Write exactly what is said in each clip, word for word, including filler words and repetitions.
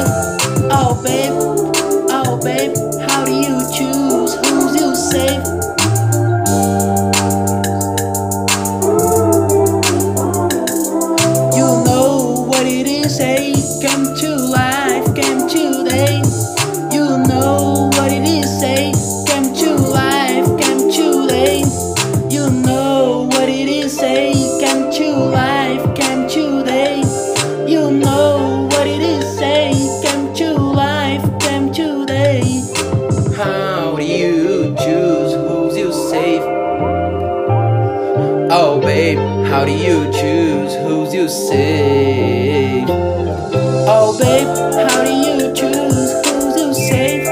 Oh babe, oh babe, how do you choose who you save? You know what it is, hey, come to life, come today. You know what it is, hey, come to life, come today. You know what it is, hey, come to life, come today. You know what it is, hey, come to life, come today. How do you choose who you save? Oh babe, how do you choose who you save? Oh babe, how do you choose who you save?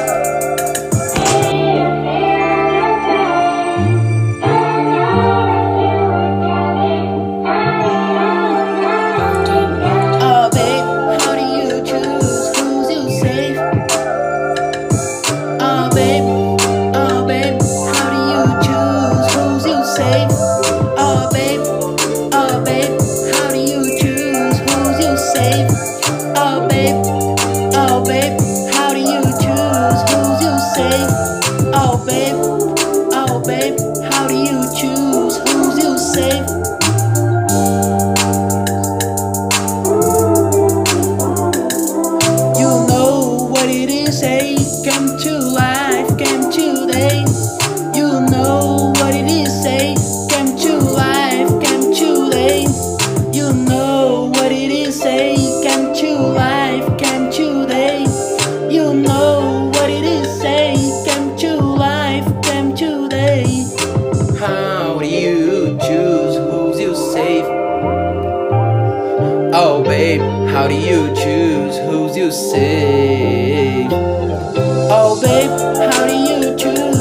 Oh babe, how do you choose who you save? Oh babe, oh babe, how do you choose who you save? Oh babe, oh babe, how do you choose who you save? Oh babe, oh babe, how do you choose who you save? Oh babe, oh babe, how do you choose who you save? You know what it is, hey, come to life, come today. You know what it is, hey, come to life, come today. You know what it is, hey, come to life, come today. You know what it is, hey, come to life, come today. How do you choose who you save? Oh babe, how do you choose who you save? Oh babe, how do you choose